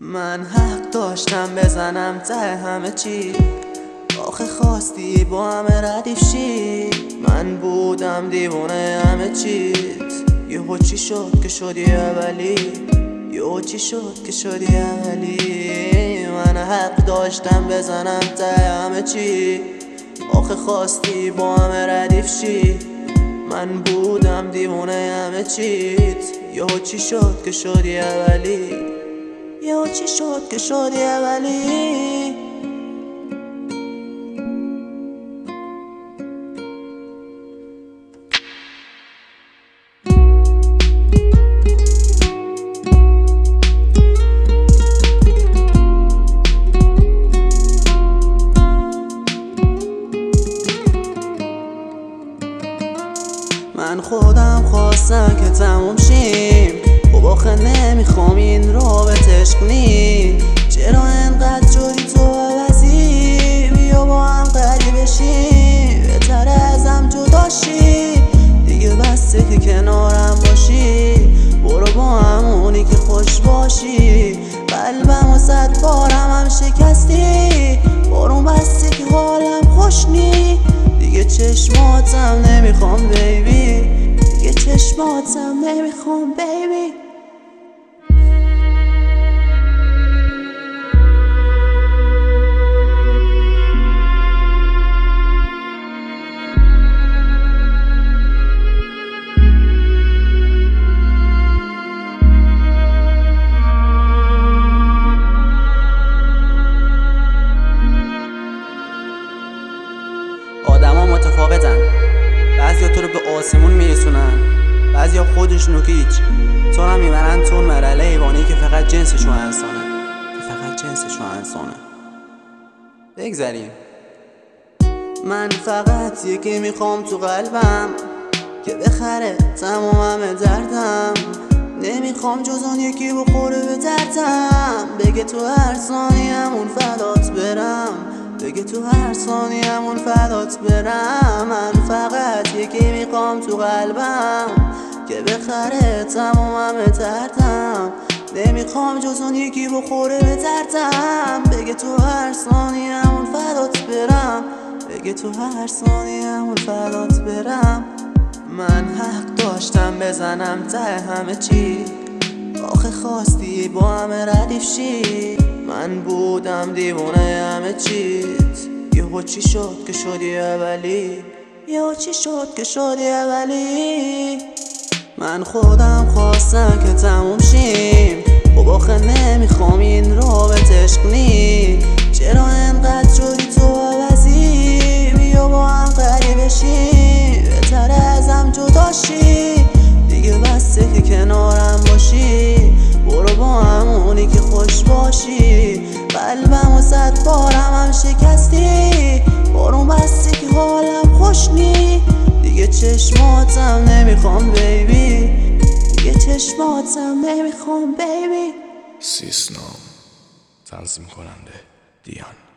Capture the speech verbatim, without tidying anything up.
من حق داشتم بزنم ته همه چی، آخه خواستی با همه ردیف شی. من بودم دیوونه همه چیت، یهو چی شد که شدی اولی، یهو چی شد که شدی اولی. من حق داشتم بزنم ته همه چی، آخه خواستی با همه ردیف شی. من بودم دیوونه همه چیت، یهو چی شد که شدی اولی، یهو چی شد که شدی اولی. من خودم خواستم که تموم شیم، خب آخه نمیخوام این رابطه عشق کنی. چرا انقدر شدی تو عوضی؟ بیا با هم قریب بشیم، بهتر ازم جدا شی دیگه، بسته که کنارم باشی. برو با همونی که خوش باشی، قلبم و صد بارم هم شکستی. برو بسته که حالم خوش نی دیگه، چشماتم نمیخوام بیبی، دیگه چشماتم نمیخوام بیبی. آدما متفاوتن، بعضیا تو رو به آسمون میرسونن، بعضیا خودشونو که هیچ. تو رو میبرن تو اون مرحله حیوانی که فقط جنسشون انسانه، که فقط جنسشون انسانه. بگذریم. من فقط یکی میخوام تو قلبم که بخره تمام همه دردم. نمیخوام جز اون یکی بخوره به دردم، بگه تو هر ثانیه‌مون فدات برم، بگه تو هر ثانیه‌مون فدات برم. من فقط یکی میخوام تو قلبم که بخره تمام همه دردم. نمیخوام جز اون یکی بخوره به دردم، بگه تو هر ثانیه‌مون فدات برم، بگه تو هر ثانیه‌مون فدات برم. من حق داشتم بزنم ته همه چی، آخه خواستی با همه ردیف شی. من بودم دیوونه همه چیت، یهو چی شد که شدی اولی، یهو چی شد که شدی اولی. من خودم خواستم که تموم شیم، خب آخه نمیخوام این رابطه عشق کنی. چرا انقدر شدی تو عوضی؟ بیا با هم قریب بشیم، بهتر ازم جدا شی دیگه، بسته که کنارم باشی. برو با همونی که خوش باشی، قلبم و صد بارم هم شکستی. برو بسته که حالم خوش نی دیگه، چشماتم نمیخوام بیبی، دیگه چشماتم نمیخوام بیبی. سیسنام تنظیم کننده دیان.